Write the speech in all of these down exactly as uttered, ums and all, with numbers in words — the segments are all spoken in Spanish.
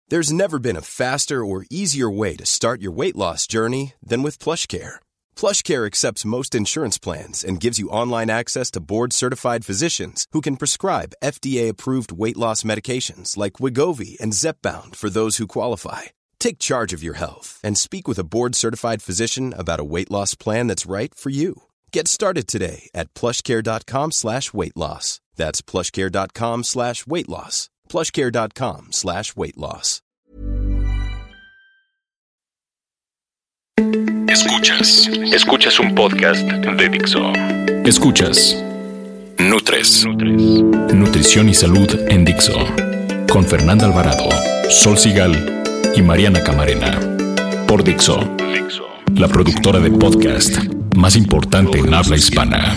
There's never been a faster or easier way to start your weight loss journey than with PlushCare. PlushCare accepts most insurance plans and gives you online access to board-certified physicians who can prescribe F D A-approved weight loss medications like Wegovy and Zepbound for those who qualify. Take charge of your health and speak with a board-certified physician about a weight loss plan that's right for you. Get started today at plushcare.com slash weight loss. That's plushcare.com slash weight loss. plushcare.com slash weight loss. Escuchas. Escuchas un podcast de Dixo. Escuchas Nutres. Nutres. Nutrición y salud en Dixo. Con Fernanda Alvarado, Sol Sigal y Mariana Camarena. Por Dixo, la productora de podcast más importante en habla hispana.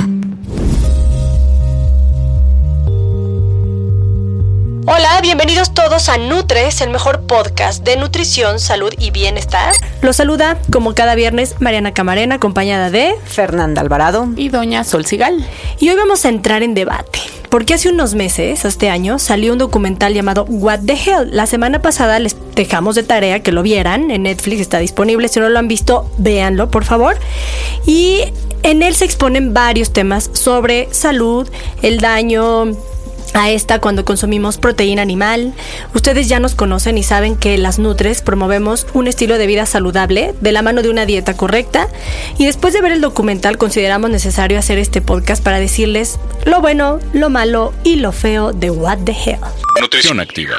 Hola, bienvenidos todos a Nutres, el mejor podcast de nutrición, salud y bienestar. Los saluda, como cada viernes, Mariana Camarena, acompañada de Fernanda Alvarado y doña Sol Sigal. Y hoy vamos a entrar en debate, porque hace unos meses, este año, salió un documental llamado What the Hell. La semana pasada les dejamos de tarea que lo vieran, en Netflix está disponible, si no lo han visto, véanlo, por favor. Y en él se exponen varios temas sobre salud, el daño a esta cuando consumimos proteína animal. Ustedes ya nos conocen y saben que las Nutres promovemos un estilo de vida saludable de la mano de una dieta correcta, y después de ver el documental consideramos necesario hacer este podcast para decirles lo bueno, lo malo y lo feo de What the Hell. Nutrición activa.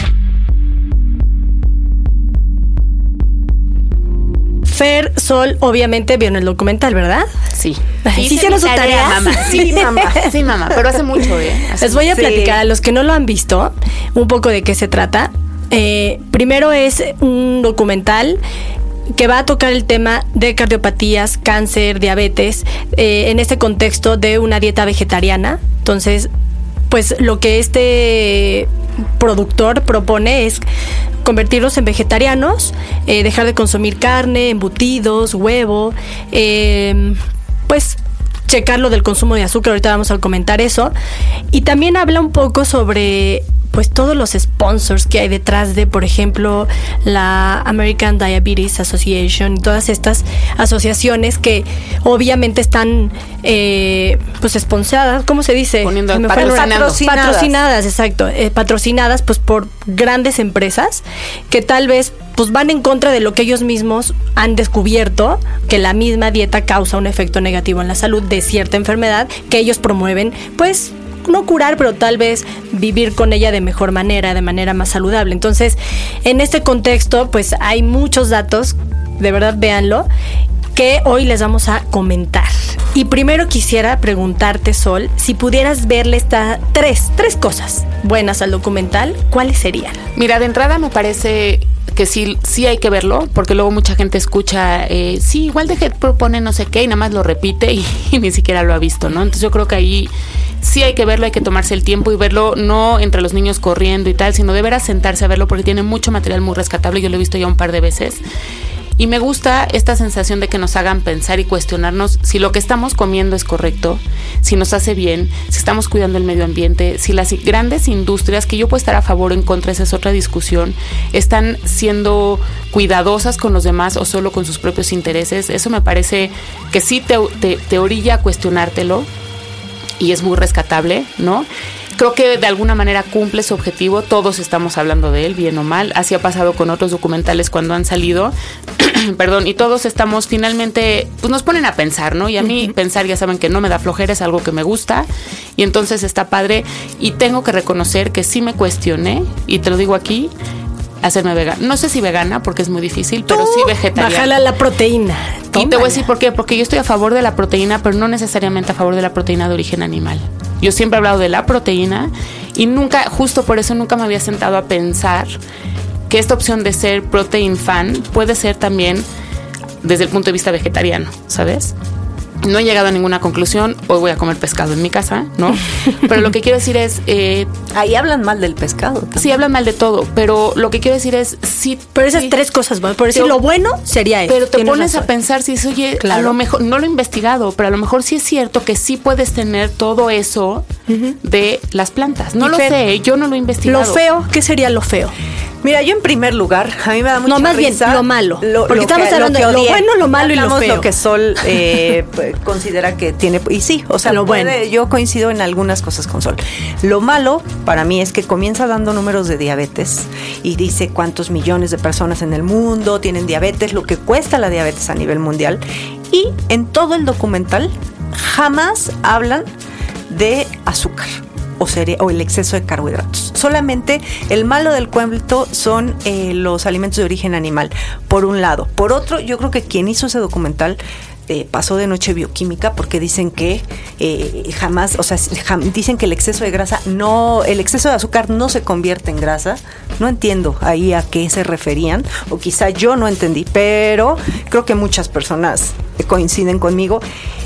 Fer, Sol, obviamente vieron el documental, ¿verdad? Sí. ¿Sí hicieron su tarea? Mamá. Sí, mamá. Sí, mamá. Pero hace mucho, ¿eh? Hace Les voy a mucho. platicar a los que no lo han visto un poco de qué se trata. Eh, primero es un documental que va a tocar el tema de cardiopatías, cáncer, diabetes, eh, en este contexto de una dieta vegetariana. Entonces, pues lo que este productor propone es convertirlos en vegetarianos, eh, dejar de consumir carne, embutidos, huevo, eh, pues checar lo del consumo de azúcar, ahorita vamos a comentar eso. Y también habla un poco sobre pues todos los sponsors que hay detrás de, por ejemplo, la American Diabetes Association y todas estas asociaciones que obviamente están eh, pues sponsuradas, ¿cómo se dice? Poniendo Se me fue- patrocinando. patrocinadas. Patrocinadas, exacto, eh, patrocinadas pues por grandes empresas que tal vez pues van en contra de lo que ellos mismos han descubierto, que la misma dieta causa un efecto negativo en la salud de cierta enfermedad que ellos promueven, pues no curar, pero tal vez vivir con ella de mejor manera, de manera más saludable. Entonces, en este contexto, pues hay muchos datos, de verdad véanlo, que hoy les vamos a comentar. Y primero quisiera preguntarte, Sol, si pudieras verle estas tres, tres cosas buenas al documental, ¿cuáles serían? Mira, de entrada me parece que sí, sí hay que verlo, porque luego mucha gente escucha, eh, sí, igual de que propone no sé qué y nada más lo repite y, y ni siquiera lo ha visto, ¿no? Entonces yo creo que ahí sí hay que verlo, hay que tomarse el tiempo y verlo no entre los niños corriendo y tal, sino de veras sentarse a verlo porque tiene mucho material muy rescatable. Yo lo he visto ya un par de veces. Y me gusta esta sensación de que nos hagan pensar y cuestionarnos si lo que estamos comiendo es correcto, si nos hace bien, si estamos cuidando el medio ambiente, si las grandes industrias, que yo puedo estar a favor o en contra, esa es otra discusión, están siendo cuidadosas con los demás o solo con sus propios intereses. Eso me parece que sí te, te, te orilla a cuestionártelo y es muy rescatable, ¿no? Creo que de alguna manera cumple su objetivo, todos estamos hablando de él, bien o mal, así ha pasado con otros documentales cuando han salido, perdón, y todos estamos finalmente, pues nos ponen a pensar, ¿no? Y a mí uh-huh. pensar, ya saben que no me da flojera, es algo que me gusta, y entonces está padre, y tengo que reconocer que sí me cuestioné, y te lo digo aquí, hacerme vegana. No sé si vegana, porque es muy difícil, pero sí vegetariana. Bájala la proteína. Tómala. Y te voy a decir por qué, porque yo estoy a favor de la proteína, pero no necesariamente a favor de la proteína de origen animal. Yo siempre he hablado de la proteína y nunca, justo por eso nunca me había sentado a pensar que esta opción de ser protein fan puede ser también desde el punto de vista vegetariano, ¿sabes? No he llegado a ninguna conclusión. Hoy voy a comer pescado en mi casa, ¿no? Pero lo que quiero decir es... Eh, Ahí hablan mal del pescado también. Sí, hablan mal de todo, pero lo que quiero decir es... sí. Pero esas sí, tres cosas, por decir pero, lo bueno sería eso. Pero te pones razón. a pensar si eso, oye, claro. a lo mejor, no lo he investigado, pero a lo mejor sí es cierto que sí puedes tener todo eso uh-huh. de las plantas. No y lo Fer, sé, yo no lo he investigado. Lo feo, ¿qué sería lo feo? Mira, yo en primer lugar, a mí me da mucha No, más risa bien lo malo. Lo, porque lo estamos que, hablando lo de lo odié. bueno, lo malo y lo Hablamos feo. lo que Sol eh, considera que tiene. Y sí, o sea, Lo puede, bueno. yo coincido en algunas cosas con Sol. Lo malo para mí es que comienza dando números de diabetes y dice cuántos millones de personas en el mundo tienen diabetes, lo que cuesta la diabetes a nivel mundial. Y en todo el documental jamás hablan de azúcar o, cere- o el exceso de carbohidratos. Solamente el malo del cuento son eh, los alimentos de origen animal, por un lado. Por otro, yo creo que quien hizo ese documental eh, pasó de noche bioquímica, porque dicen que eh, jamás, o sea, jam- dicen que el exceso de grasa no, el exceso de azúcar no se convierte en grasa. No entiendo ahí a qué se referían, o quizá yo no entendí, pero creo que muchas personas coinciden conmigo.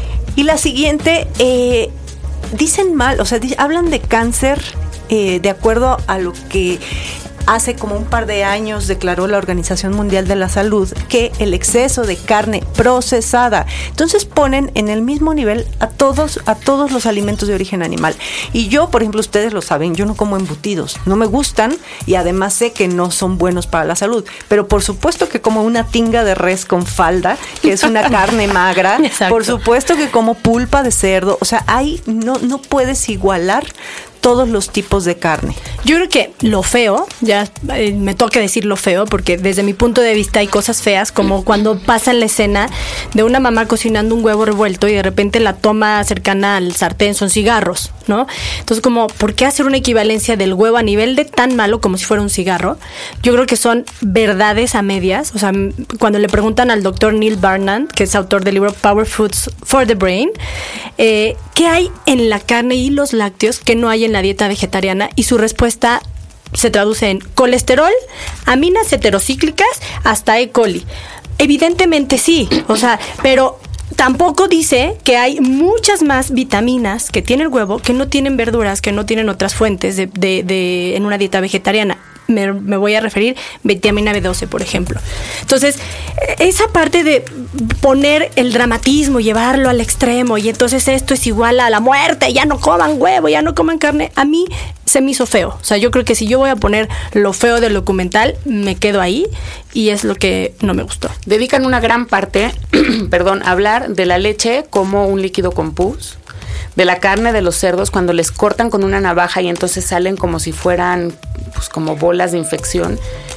Y la siguiente, eh, dicen mal, o sea, di- hablan de cáncer eh, de acuerdo a lo que hace como un par de años declaró la Organización Mundial de la Salud, que el exceso de carne procesada. Entonces ponen en el mismo nivel a todos, a todos los alimentos de origen animal. Y yo, por ejemplo, ustedes lo saben, yo no como embutidos, no me gustan y además sé que no son buenos para la salud. Pero por supuesto que como una tinga de res con falda, que es una carne magra. Exacto. Por supuesto que como pulpa de cerdo. O sea, ahí no, no puedes igualar todos los tipos de carne. Yo creo que lo feo, ya eh, me toca decir lo feo, porque desde mi punto de vista hay cosas feas, como cuando pasa la escena de una mamá cocinando un huevo revuelto y de repente la toma cercana al sartén son cigarros, ¿no? Entonces, como, ¿por qué hacer una equivalencia del huevo a nivel de tan malo como si fuera un cigarro? Yo creo que son verdades a medias. O sea, m- cuando le preguntan al doctor Neil Barnard, que es autor del libro Power Foods for the Brain, eh, ¿qué hay en la carne y los lácteos que no hay en la dieta vegetariana? Y su respuesta se traduce en colesterol, aminas heterocíclicas, hasta E. coli. Evidentemente sí, o sea, pero tampoco dice que hay muchas más vitaminas que tiene el huevo que no tienen verduras, que no tienen otras fuentes de, de, de en una dieta vegetariana. Me, me voy a referir vitamina B doce, por ejemplo. Entonces, esa parte de poner el dramatismo, llevarlo al extremo, y entonces esto es igual a la muerte, ya no coman huevo, ya no coman carne, a mí se me hizo feo. O sea, yo creo que si yo voy a poner lo feo del documental, me quedo ahí, y es lo que no me gustó. Dedican una gran parte, perdón, a hablar de la leche como un líquido con pus, de la carne de los cerdos cuando les cortan con una navaja y entonces salen como si fueran pues como bolas de infección.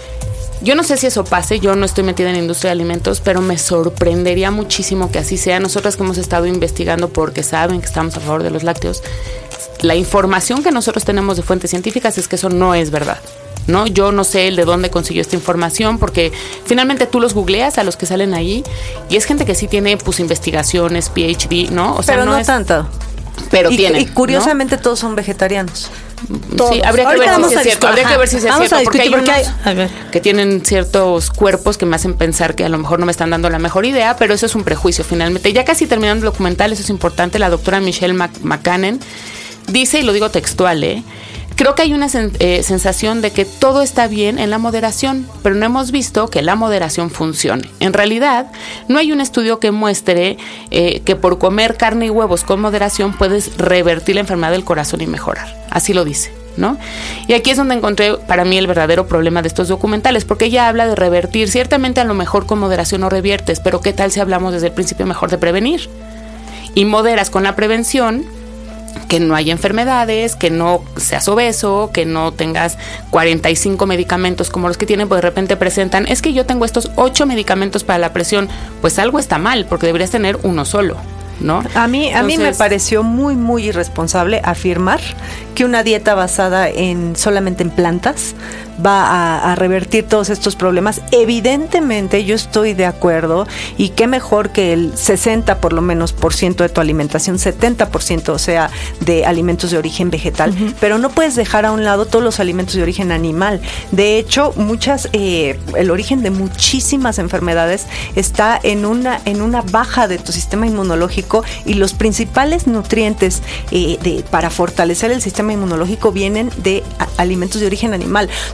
Yo no sé si eso pase, yo no estoy metida en la industria de alimentos, pero me sorprendería muchísimo que así sea. Nosotras que hemos estado investigando, porque saben que estamos a favor de los lácteos, la información que nosotros tenemos de fuentes científicas es que eso no es verdad, ¿no? Yo no sé el de dónde consiguió esta información, porque finalmente tú los googleas a los que salen ahí y es gente que sí tiene pues investigaciones, P H D, ¿no? O sea, Pero no, no no es, tanto. pero y, tienen, y curiosamente ¿no? todos son vegetarianos. Todos. Sí, habría que, Ahorita ver vamos si a es cierto, discu- habría que ver si es Vamos cierto, a porque hay discutir porque unos hay- a ver. que tienen ciertos cuerpos que me hacen pensar que a lo mejor no me están dando la mejor idea, pero eso es un prejuicio finalmente. Ya casi terminando el documental, eso es importante, la doctora Michelle Mac- McCannen dice, y lo digo textual, ¿eh? Creo que hay una sen- eh, sensación de que todo está bien en la moderación, pero no hemos visto que la moderación funcione. En realidad, no hay un estudio que muestre eh, que por comer carne y huevos con moderación puedes revertir la enfermedad del corazón y mejorar. Así lo dice, ¿no? Y aquí es donde encontré para mí el verdadero problema de estos documentales, porque ella habla de revertir. Ciertamente a lo mejor con moderación no reviertes, pero ¿qué tal si hablamos desde el principio mejor de prevenir? Y moderas con la prevención, que no haya enfermedades, que no seas obeso, que no tengas cuarenta y cinco medicamentos como los que tienen, pues de repente presentan, es que yo tengo estos ocho medicamentos para la presión, pues algo está mal, porque deberías tener uno solo, ¿no? A mí, a mí me Entonces, pareció muy, muy irresponsable afirmar que una dieta basada en solamente en plantas va a, a revertir todos estos problemas. Evidentemente yo estoy de acuerdo, y qué mejor que el sesenta por lo menos por ciento de tu alimentación, setenta por ciento sea de alimentos de origen vegetal, uh-huh. pero no puedes dejar a un lado todos los alimentos de origen animal. De hecho, muchas, eh, el origen de muchísimas enfermedades está en una, en una baja de tu sistema inmunológico, y los principales nutrientes eh, de, para fortalecer el sistema inmunológico vienen de a, alimentos de origen animal. O sea,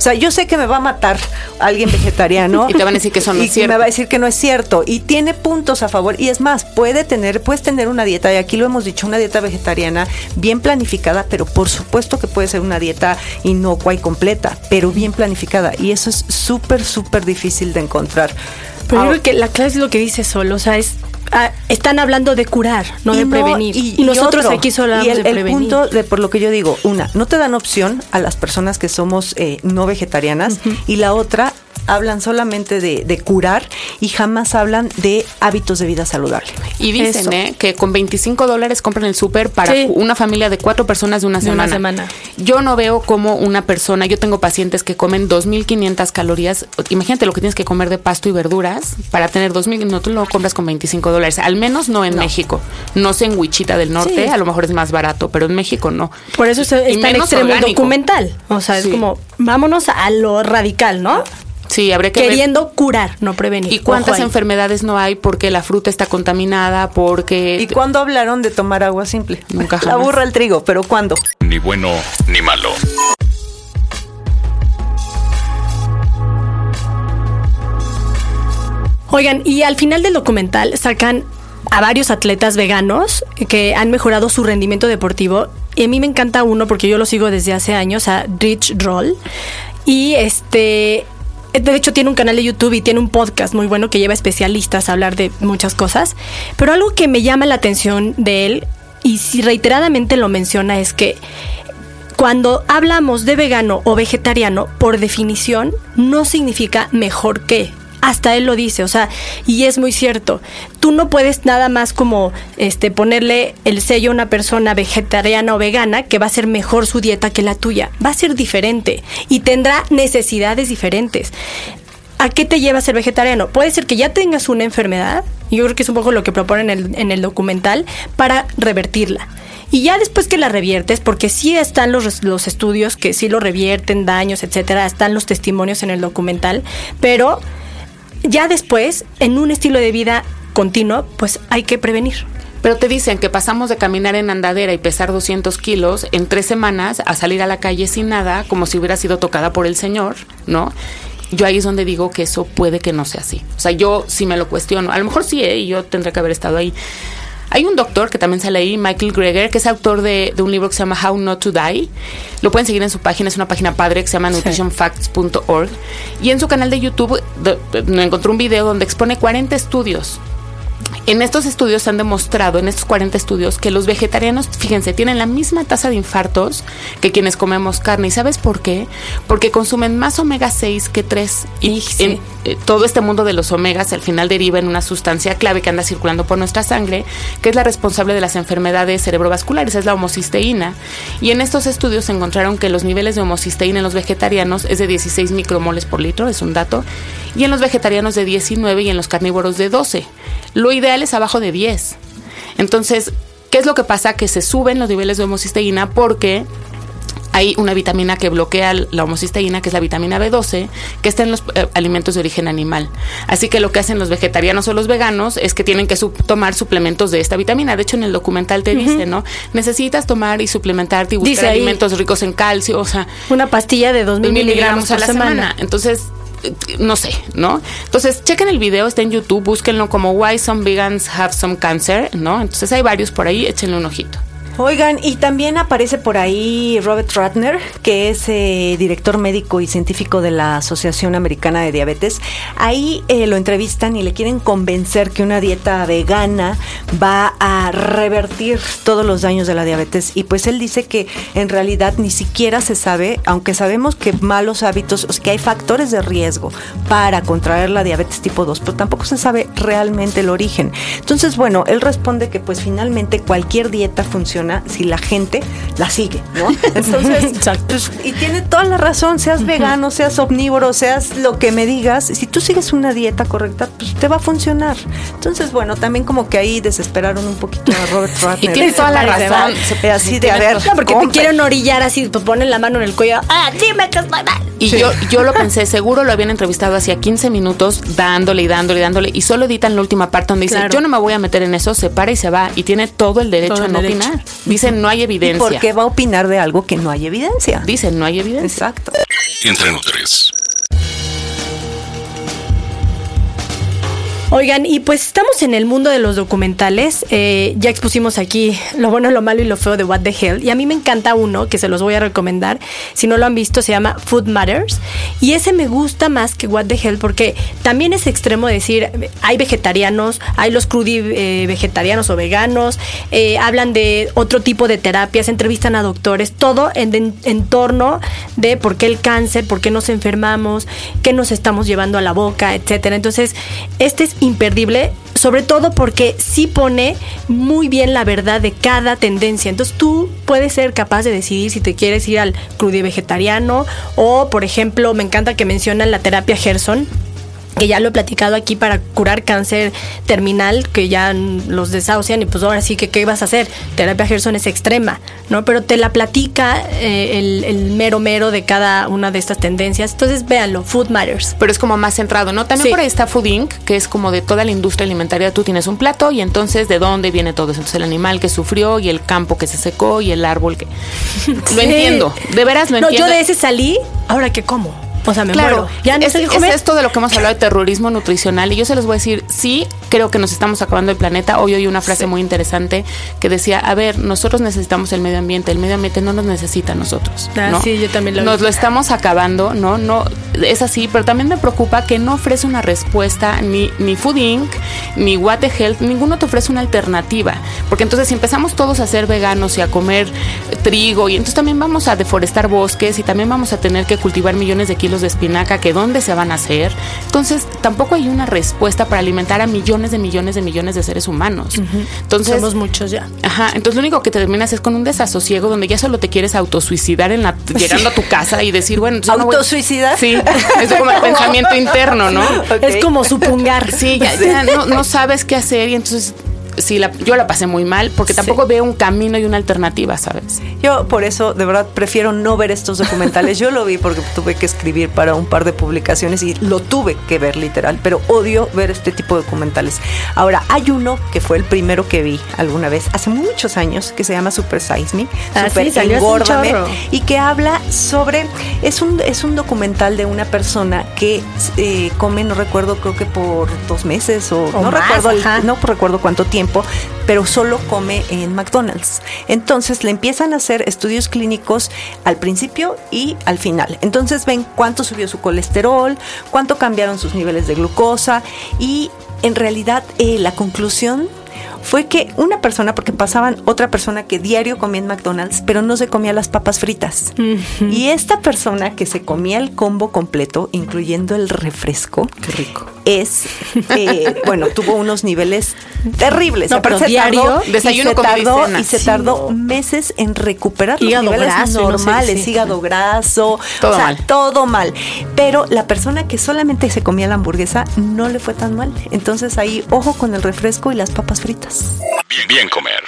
sea, yo sé que me va a matar alguien vegetariano. Y te van a decir que eso no es cierto. Y me va a decir que no es cierto. Y tiene puntos a favor. Y es más, puede tener, puedes tener una dieta, y aquí lo hemos dicho, una dieta vegetariana bien planificada, pero por supuesto que puede ser una dieta inocua y completa, pero bien planificada. Y eso es súper, súper difícil de encontrar. Pero yo creo que la clave es lo que dice Sol, o sea, es ah, están hablando de curar, no de no, prevenir. Y, y nosotros y otro, aquí solo hablamos y el, de prevenir. El punto de, por lo que yo digo, una, no te dan opción a las personas que somos eh, no vegetarianas, uh-huh. y la otra, hablan solamente de, de curar y jamás hablan de hábitos de vida saludable. Y dicen eh, que con veinticinco dólares compran el súper para sí. una familia de cuatro personas de una, de semana. una semana. Yo no veo como una persona, yo tengo pacientes que comen dos mil quinientas calorías. Imagínate lo que tienes que comer de pasto y verduras para tener dos mil, no, tú lo compras con veinticinco dólares, al menos no en no. México. No sé en Wichita del Norte, sí. a lo mejor es más barato, pero en México no. Por eso está en extremo documental. O sea, sí. es como, vámonos a lo radical, ¿no? Sí, habría que queriendo ver. curar, no prevenir. ¿Y cuántas enfermedades no hay porque la fruta está contaminada, porque... ¿Y cuándo hablaron de tomar agua simple? Nunca jamás. La burra al trigo, pero ¿cuándo? Ni bueno ni malo. Oigan, y al final del documental sacan a varios atletas veganos que han mejorado su rendimiento deportivo. Y a mí me encanta uno porque yo lo sigo desde hace años, a Rich Roll. Y este... de hecho tiene un canal de YouTube y tiene un podcast muy bueno que lleva especialistas a hablar de muchas cosas, pero algo que me llama la atención de él, y si reiteradamente lo menciona, es que cuando hablamos de vegano o vegetariano, por definición no significa mejor que. Hasta él lo dice, o sea, y es muy cierto. Tú no puedes nada más como este ponerle el sello a una persona vegetariana o vegana que va a ser mejor su dieta que la tuya. Va a ser diferente y tendrá necesidades diferentes. ¿A qué te lleva a ser vegetariano? Puede ser que ya tengas una enfermedad, y yo creo que es un poco lo que proponen en el, en el documental, para revertirla. Y ya después que la reviertes, porque sí están los, los estudios que sí lo revierten, daños, etcétera, están los testimonios en el documental, pero ya después, en un estilo de vida continuo, pues hay que prevenir. Pero te dicen que pasamos de caminar en andadera y pesar doscientos kilos en tres semanas a salir a la calle sin nada, como si hubiera sido tocada por el Señor, ¿no? Yo ahí es donde digo que eso puede que no sea así. O sea, yo sí me lo cuestiono. A lo mejor sí, ¿eh? Y yo tendré que haber estado ahí. Hay un doctor que también sale ahí, Michael Greger, que es autor de, de un libro que se llama How Not to Die. Lo pueden seguir en su página, es una página padre que se llama nutrition facts punto org. Y en su canal de YouTube de, de, de, encontré un video donde expone cuarenta estudios. En estos estudios se han demostrado, en estos cuarenta estudios, que los vegetarianos, fíjense, tienen la misma tasa de infartos que quienes comemos carne. ¿Y sabes por qué? Porque consumen más omega seis que tres. Y sí. en, eh, todo este mundo de los omegas al final deriva en una sustancia clave que anda circulando por nuestra sangre, que es la responsable de las enfermedades cerebrovasculares, es la homocisteína. Y en estos estudios se encontraron que los niveles de homocisteína en los vegetarianos es de dieciséis micromoles por litro, es un dato, y en los vegetarianos de diecinueve y en los carnívoros de doce. Lo ideal es abajo de diez. Entonces, ¿qué es lo que pasa? Que se suben los niveles de homocisteína porque hay una vitamina que bloquea la homocisteína, que es la vitamina B doce, que está en los eh, alimentos de origen animal. Así que lo que hacen los vegetarianos o los veganos es que tienen que sub- tomar suplementos de esta vitamina. De hecho, en el documental te uh-huh. dice, ¿no? Necesitas tomar y suplementarte y buscar dice alimentos ahí, ricos en calcio, o sea... Una pastilla de dos mil miligramos a la semana. semana. Entonces... no sé, ¿no? Entonces, chequen el video, está en YouTube, búsquenlo como Why Some Vegans Have Some Cancer, ¿no? Entonces hay varios por ahí, échenle un ojito. Oigan, y también aparece por ahí Robert Ratner, que es eh, director médico y científico de la Asociación Americana de Diabetes. Ahí eh, lo entrevistan y le quieren convencer que una dieta vegana va a revertir todos los daños de la diabetes. Y pues él dice que en realidad ni siquiera se sabe, aunque sabemos que malos hábitos, o sea, que hay factores de riesgo para contraer la diabetes tipo dos, pero tampoco se sabe realmente el origen. Entonces, bueno, él responde que pues finalmente cualquier dieta funciona si la gente la sigue, ¿no? Entonces, pues, y tiene toda la razón, seas vegano, seas omnívoro, seas lo que me digas, si tú sigues una dieta correcta, pues te va a funcionar. Entonces, bueno, también como que ahí desesperaron un poquito a Robert Ratner. Y tiene toda la razón. Se, así de, a ver, no, porque compre. Te quieren orillar así, te ponen la mano en el cuello, ah, dime que estoy mal. Y sí. yo, yo lo pensé, seguro lo habían entrevistado hacía quince minutos, dándole y dándole y dándole, y solo editan la última parte donde dice, claro, yo no me voy a meter en eso, se para y se va, y tiene todo el derecho todo a no opinar. Dicen no hay evidencia. ¿Por qué va a opinar de algo que no hay evidencia? Dicen no hay evidencia. Exacto. Entre Nutres. Oigan, y pues estamos en el mundo de los documentales. Eh, ya expusimos aquí lo bueno, lo malo y lo feo de What the Hell. Y a mí me encanta uno que se los voy a recomendar. Si no lo han visto, se llama Food Matters. Y ese me gusta más que What the Hell porque también es extremo decir, hay vegetarianos, hay los crudi eh, vegetarianos o veganos, eh, hablan de otro tipo de terapias, entrevistan a doctores, todo en, en, en torno de por qué el cáncer, por qué nos enfermamos, qué nos estamos llevando a la boca, etcétera. Entonces, este es imperdible, sobre todo porque sí pone muy bien la verdad de cada tendencia. Entonces tú puedes ser capaz de decidir si te quieres ir al crudivegetariano o, por ejemplo, me encanta que mencionan la terapia Gerson, que ya lo he platicado aquí para curar cáncer terminal, que ya los desahucian y pues ahora sí que ¿qué vas a hacer? Terapia Gerson es extrema, ¿no? Pero te la platica eh, el, el mero mero de cada una de estas tendencias. Entonces véanlo, Food Matters. Pero es como más centrado, ¿no? También sí. Por ahí está Food incorporated, que es como de toda la industria alimentaria. Tú tienes un plato y entonces ¿de dónde viene todo eso? Entonces el animal que sufrió y el campo que se secó y el árbol que... Lo sí. entiendo, de veras lo no, entiendo. Yo de ese salí, ¿ahora qué como? O sea, me claro, muero. Ya no es, sé qué es comer. esto de lo que hemos hablado de terrorismo nutricional y yo se los voy a decir, sí, creo que nos estamos acabando el planeta. Hoy oí una frase sí. muy interesante que decía, a ver, nosotros necesitamos el medio ambiente, el medio ambiente no nos necesita a nosotros, ah, ¿no? Sí, yo también lo Nos vi. lo estamos acabando, ¿no? No, es así, pero también me preocupa que no ofrece una respuesta ni, ni Food incorporated, ni What the Health, ninguno te ofrece una alternativa, porque entonces si empezamos todos a ser veganos y a comer trigo y entonces también vamos a deforestar bosques y también vamos a tener que cultivar millones de kilos de espinaca que dónde se van a hacer. Entonces, tampoco hay una respuesta para alimentar a millones de millones de millones de seres humanos. Uh-huh. Entonces, somos muchos ya. Ajá, entonces lo único que te terminas es con un desasosiego donde ya solo te quieres autosuicidar en la, llegando sí. a tu casa y decir, bueno, ¿autosuicidar? No voy... Sí, es como el pensamiento interno, ¿no? Okay. Es como supungar. Sí, ya, ya no, no sabes qué hacer y entonces... Sí, la, yo la pasé muy mal porque tampoco sí. veo un camino y una alternativa, ¿sabes? Yo por eso de verdad prefiero no ver estos documentales. Yo lo vi porque tuve que escribir para un par de publicaciones y lo tuve que ver literal, pero odio ver este tipo de documentales. Ahora, hay uno que fue el primero que vi alguna vez, hace muchos años, que se llama Super Size Me, ah, Super sí, Engórdame, y que habla sobre, es un, es un documental de una persona que eh, come, no recuerdo, creo que por dos meses o, o no más, recuerdo el, ajá. no recuerdo cuánto tiempo, pero solo come en McDonald's. Entonces le empiezan a hacer estudios clínicos al principio y al final. Entonces ven cuánto subió su colesterol, cuánto cambiaron sus niveles de glucosa y en realidad eh, la conclusión fue que una persona, porque pasaban otra persona que diario comía en McDonald's, pero no se comía las papas fritas. Uh-huh. Y esta persona que se comía el combo completo, incluyendo el refresco, qué rico, es, eh, bueno, tuvo unos niveles terribles. No, pero se diario, tardó, desayuno, y se comida y tardó, cena. y se Sí, tardó no. meses en recuperar hígado los niveles graso, normales, no sé, sí. hígado graso, todo o sea, mal. todo mal. Pero la persona que solamente se comía la hamburguesa no le fue tan mal. Entonces ahí, ojo con el refresco y las papas fritas. Bien, bien comer.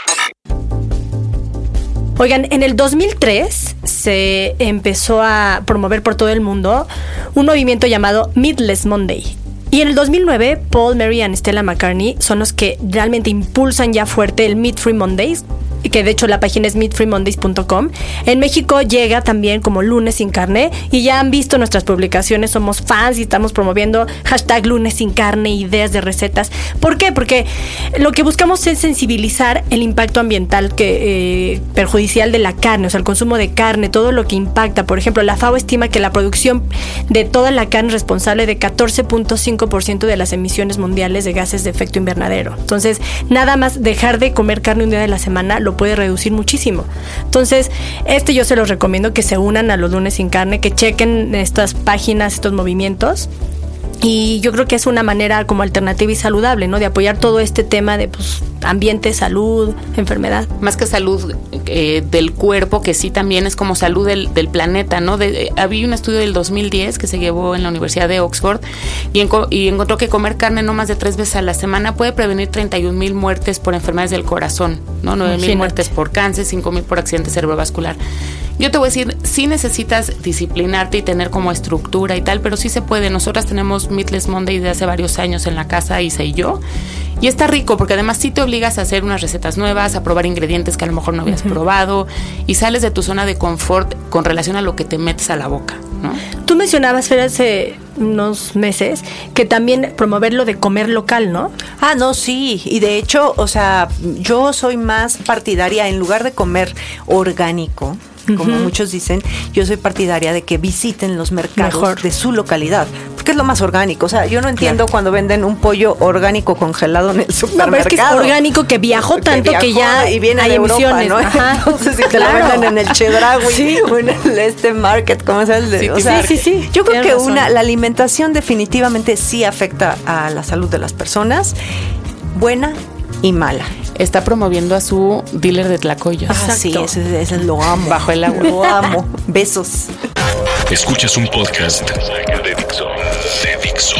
Oigan, en el dos mil tres se empezó a promover por todo el mundo un movimiento llamado Meatless Monday. Y en el dos mil nueve, Paul, Mary y Stella McCartney son los que realmente impulsan ya fuerte el Meat Free Mondays, que de hecho la página es meat free mondays punto com. En México llega también como Lunes Sin Carne y ya han visto nuestras publicaciones, somos fans y estamos promoviendo hashtag Lunes Sin Carne, ideas de recetas. ¿Por qué? Porque lo que buscamos es sensibilizar el impacto ambiental que eh, perjudicial de la carne, o sea, el consumo de carne, todo lo que impacta. Por ejemplo, la FAO estima que la producción de toda la carne es responsable de catorce punto cinco por ciento de las emisiones mundiales de gases de efecto invernadero. Entonces, nada más dejar de comer carne un día de la semana lo puede reducir muchísimo. Entonces, este yo se los recomiendo que se unan a los Lunes Sin Carne, que chequen estas páginas, estos movimientos. Y yo creo que es una manera como alternativa y saludable, ¿no? De apoyar todo este tema de pues, ambiente, salud, enfermedad. Más que salud eh, del cuerpo, que sí también es como salud del, del planeta, ¿no? De, eh, había un estudio del dos mil diez que se llevó en la Universidad de Oxford y, enco- y encontró que comer carne no más de tres veces a la semana puede prevenir treinta y un mil muertes por enfermedades del corazón, ¿no? nueve mil muertes por cáncer, cinco mil por accidente cerebrovascular. Yo te voy a decir, sí necesitas disciplinarte y tener como estructura y tal, pero sí se puede. Nosotras tenemos Meatless Monday de hace varios años en la casa, Isa y yo, y está rico porque además sí te obligas a hacer unas recetas nuevas, a probar ingredientes que a lo mejor no habías uh-huh. probado, y sales de tu zona de confort con relación a lo que te metes a la boca, ¿no? Tú mencionabas, Fer, hace unos meses que también promover lo de comer local, ¿no? Ah, no, sí, y de hecho, o sea, yo soy más partidaria, en lugar de comer orgánico, como uh-huh. muchos dicen, yo soy partidaria de que visiten los mercados Mejor. de su localidad, porque es lo más orgánico. O sea, yo no entiendo claro. cuando venden un pollo orgánico congelado en el supermercado. No, pero es que es orgánico que viajó tanto que, viajó que ya y viene hay de Europa, emisiones, ¿no? Ajá. Entonces, si te claro. lo venden en el Chedraui sí. o en el este market, ¿cómo se llama? Sí, o sea, sí, sí, sí. Yo creo Tienes que razón. una, la alimentación definitivamente sí afecta a la salud de las personas, buena y mala. Está promoviendo a su dealer de tlacoyos. Ah, sí, ese, ese lo amo. Bajo el agua. Lo amo. Besos. Escuchas un podcast de Dixo. De Dixo.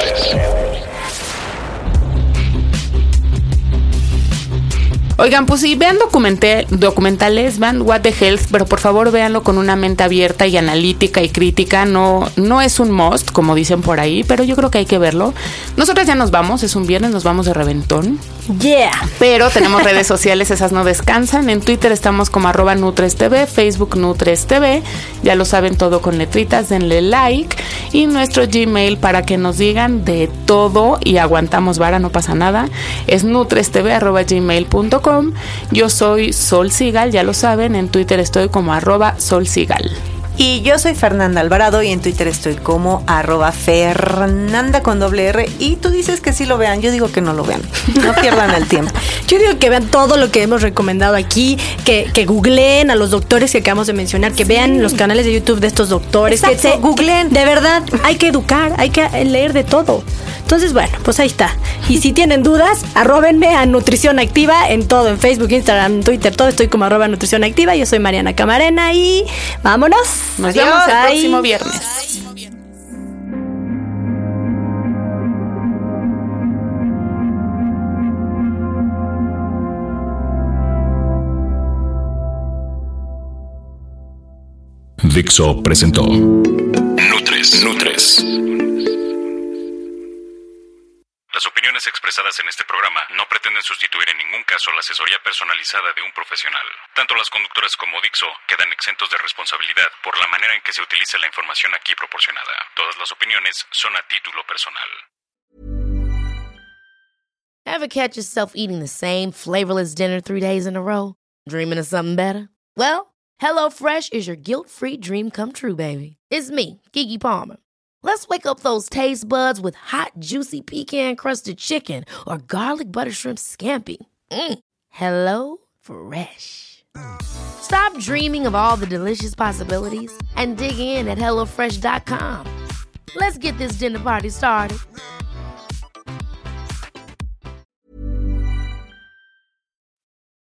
Oigan, pues sí, vean documental, documentales, vean What the Health, pero por favor véanlo con una mente abierta y analítica y crítica. No, no es un must, como dicen por ahí, pero yo creo que hay que verlo. Nosotras ya nos vamos, es un viernes, nos vamos de reventón. Yeah. Pero tenemos redes sociales, esas no descansan. En Twitter estamos como arroba NutresTV, Facebook NutresTV. Ya lo saben, todo con letritas, denle like. Y nuestro Gmail para que nos digan de todo y aguantamos vara, no pasa nada. Es nutrestv arroba gmail punto com. Yo soy Sol Sigal, ya lo saben, en Twitter estoy como arroba Sol Sigal. Y yo soy Fernanda Alvarado y en Twitter estoy como arroba Fernanda con doble R. Y tú dices que sí lo vean, yo digo que no lo vean. No pierdan el tiempo. Yo digo que vean todo lo que hemos recomendado aquí, que, que googleen a los doctores que acabamos de mencionar, que sí. vean los canales de YouTube de estos doctores. Exacto, que se googleen. De verdad, hay que educar, hay que leer de todo. Entonces, bueno, pues ahí está. Y si tienen dudas, arróbenme a Nutrición Activa en todo, en Facebook, Instagram, Twitter, todo. Estoy como arroba Nutrición Activa. Yo soy Mariana Camarena y vámonos. Nos Adiós. vemos el Bye. próximo viernes. Dixo presentó Nutres. Nutres. Las opiniones expresadas en este programa no pretenden sustituir en ningún caso la asesoría personalizada de un profesional. Tanto las conductoras como Dixo quedan exentos de responsabilidad por la manera en que se utilice la información aquí proporcionada. Todas las opiniones son a título personal. Ever catch yourself eating the same flavorless dinner three days in a row? Dreaming of something better? Well, HelloFresh is your guilt-free dream come true, baby. It's me, Keke Palmer. Let's wake up those taste buds with hot, juicy pecan-crusted chicken or garlic butter shrimp scampi. Mm. Hello Fresh. Stop dreaming of all the delicious possibilities and dig in at hello fresh dot com. Let's get this dinner party started.